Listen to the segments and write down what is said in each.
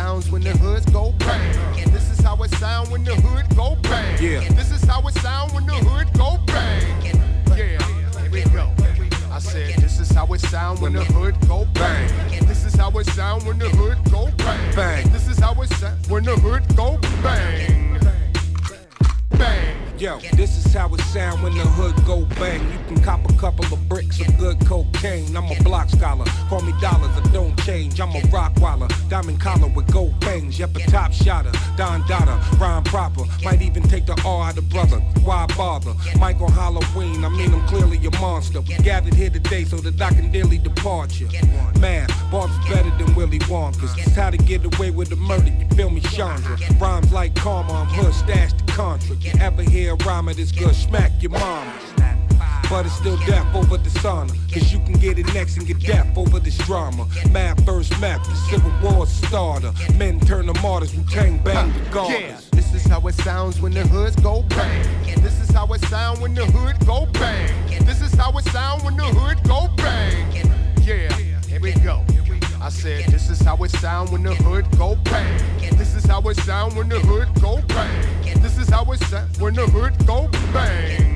sounds when the hoods go bang. This is how it sound when the hood go bang. Yeah. This is how it sound when the hood go bang. Yeah, here we go. I said this is how it sound when the hood go bang. This is how it sound when the hood go bang. Bang. This is how it sound when the hood go bang. Bang. Yo, this is how it sound when the hood go bang. You can cop a couple of bricks of good cocaine. I'm a block scholar, call me dollars, I don't change. I'm a rock waller, diamond collar with gold bangs. Yep, a top shotter, Don Dada, rhyme proper. Might even take the R out of brother, why bother? Mike on Halloween, I mean I'm clearly a monster. We gathered here today so that I can daily depart you. Man, Bob's better than Willy Wonka's. It's how to get away with the murder, you feel me, Chandra? Rhymes like karma, I'm hood stashed to Contra. You ever hear a rhyme of this good, smack your mama. But it's still death over dishonor, cause you can get it next and get death over this drama. Mad first map, the civil war starter. Men turn to martyrs, Wu-Tang bang regardless. Yeah, this is how it sounds when the hoods go bang. This is how it sound when the hood go bang. This is how it sound when the hood go bang. Yeah, here we go. I said this is how it sound when the hood go bang. This is how it sound when the hood go bang. This is how it sound when the hood go bang.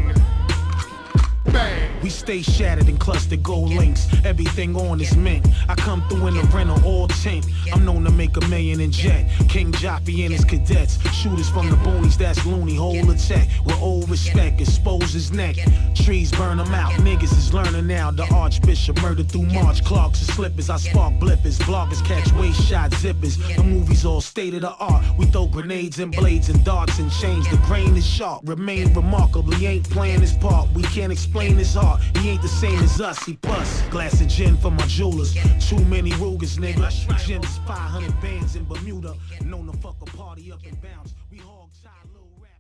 Bang. We stay shattered and clustered gold links. Everything on is mint. I come through in a rental all tint. I'm known to make $1 million in jet. King Joffy and his cadets. Shooters from the boonies, that's loony. Whole attack with old respect. Expose his neck. Trees burn them out. Niggas is learning now. The Archbishop murdered through March. Clarks and slippers. I spark blippers. Bloggers catch waist shot zippers. The movies all state of the art. We throw grenades and blades and darts and chains. The grain is sharp. Remain remarkable. He ain't playing his part. We can't explain his heart. He ain't the same as us, he plus. Glass of gin for my jewelers. Too many Rugers, nigga. Gin is 500 bands in Bermuda. Known to fuck a party up and bounce. We hog tie little rap.